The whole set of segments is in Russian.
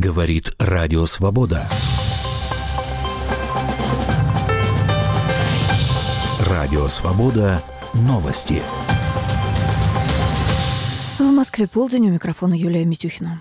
Говорит Радио Свобода. Радио Свобода. Новости. В Москве полдень, у микрофона Юлия Митюхина.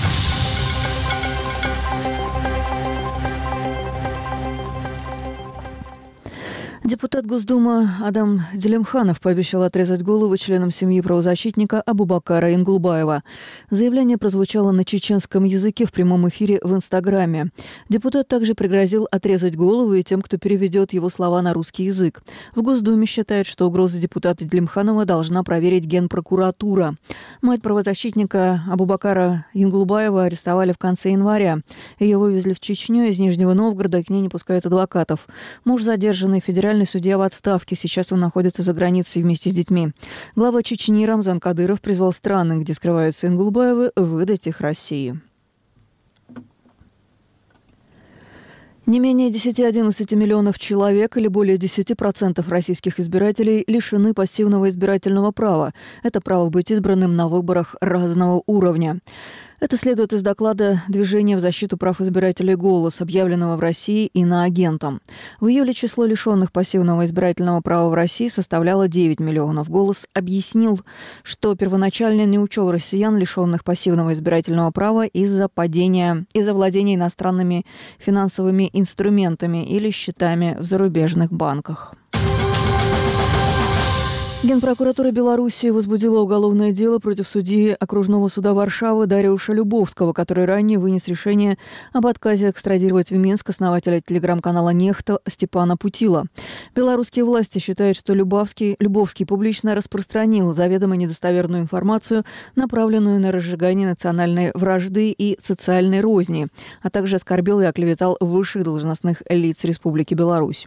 Депутат Госдумы Адам Делимханов пообещал отрезать голову членам семьи правозащитника Абубакара Ингулбаева. Заявление прозвучало на чеченском языке в прямом эфире в Инстаграме. Депутат также пригрозил отрезать голову и тем, кто переведет его слова на русский язык. В Госдуме считают, что угрозы депутата Делимханова должна проверить Генпрокуратура. Мать правозащитника Абубакара Ингулбаева арестовали в конце января. Ее вывезли в Чечню из Нижнего Новгорода, и к ней не пускают адвокатов. Муж задержанный федеральный судья в отставке. Сейчас он находится за границей вместе с детьми. Глава Чечни Рамзан Кадыров призвал страны, где скрываются Ингулбаевы, выдать их России. Не менее 10-11 миллионов человек, или более 10% российских избирателей, лишены пассивного избирательного права. Это право быть избранным на выборах разного уровня. Это следует из доклада Движения в защиту прав избирателей «Голос», объявленного в России иноагентом. В июле число лишенных пассивного избирательного права в России составляло 9 миллионов. «Голос» объяснил, что первоначально не учел россиян, лишенных пассивного избирательного права из-за владения иностранными финансовыми инструментами или счетами в зарубежных банках. Генпрокуратура Беларуси возбудила уголовное дело против судьи окружного суда Варшавы Дариуша Любовского, который ранее вынес решение об отказе экстрадировать в Минск основателя телеграм-канала «Нехта» Степана Путила. Белорусские власти считают, что Любовский публично распространил заведомо недостоверную информацию, направленную на разжигание национальной вражды и социальной розни, а также оскорбил и оклеветал высших должностных лиц Республики Беларусь.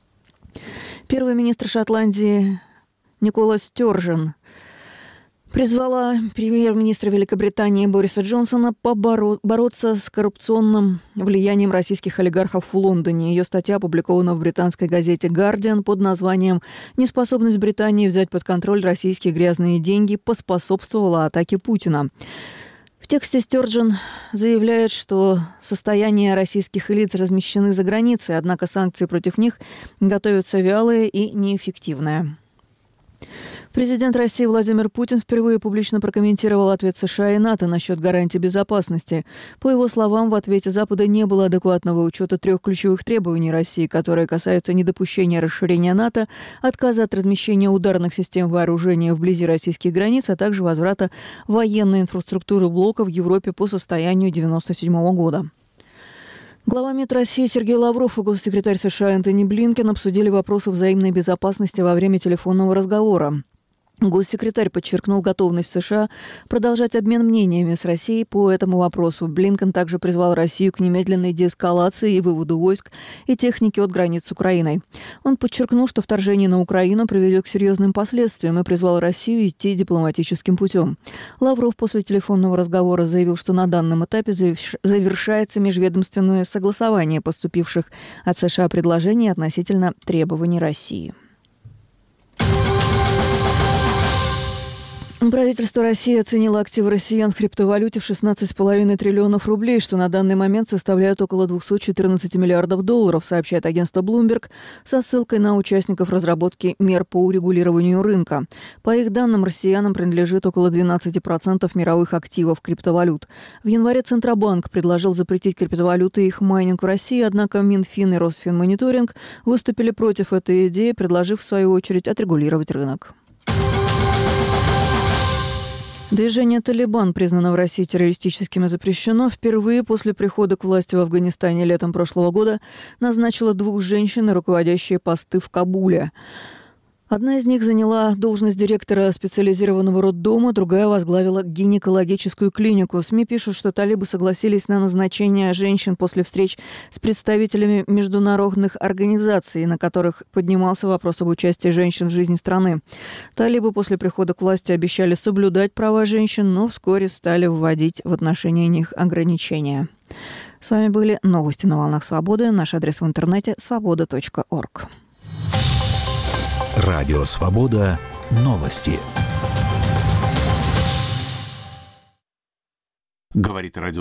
Первый министр Шотландии Никола Стёрджен призвала премьер-министра Великобритании Бориса Джонсона бороться с коррупционным влиянием российских олигархов в Лондоне. Ее статья опубликована в британской газете «Гардиан» под названием «Неспособность Британии взять под контроль российские грязные деньги поспособствовала атаке Путина». В тексте Стёрджен заявляет, что состояния российских лиц размещены за границей, однако санкции против них готовятся вялые и неэффективные. Президент России Владимир Путин впервые публично прокомментировал ответ США и НАТО насчет гарантий безопасности. По его словам, в ответе Запада не было адекватного учета 3 ключевых требований России, которые касаются недопущения расширения НАТО, отказа от размещения ударных систем вооружения вблизи российских границ, а также возврата военной инфраструктуры блока в Европе по состоянию 1997 года. Глава МИД России Сергей Лавров и госсекретарь США Энтони Блинкен обсудили вопросы взаимной безопасности во время телефонного разговора. Госсекретарь подчеркнул готовность США продолжать обмен мнениями с Россией по этому вопросу. Блинкен также призвал Россию к немедленной деэскалации и выводу войск и техники от границ с Украиной. Он подчеркнул, что вторжение на Украину приведет к серьезным последствиям и призвал Россию идти дипломатическим путем. Лавров после телефонного разговора заявил, что на данном этапе завершается межведомственное согласование поступивших от США предложений относительно требований России. Правительство России оценило активы россиян в криптовалюте в 16,5 триллионов рублей, что на данный момент составляет около 214 миллиардов долларов, сообщает агентство Bloomberg со ссылкой на участников разработки мер по урегулированию рынка. По их данным, россиянам принадлежит около 12% мировых активов криптовалют. В январе Центробанк предложил запретить криптовалюты и их майнинг в России, однако Минфин и Росфинмониторинг выступили против этой идеи, предложив в свою очередь отрегулировать рынок. Движение «Талибан» признано в России террористическим и запрещено. Впервые после прихода к власти в Афганистане летом прошлого года назначило 2 женщин на руководящие посты в Кабуле. Одна из них заняла должность директора специализированного роддома, другая возглавила гинекологическую клинику. СМИ пишут, что талибы согласились на назначение женщин после встреч с представителями международных организаций, на которых поднимался вопрос об участии женщин в жизни страны. Талибы после прихода к власти обещали соблюдать права женщин, но вскоре стали вводить в отношении них ограничения. С вами были новости на «Волнах Свободы». Наш адрес в интернете – svoboda.org. Радио Свобода. Новости. Говорит радио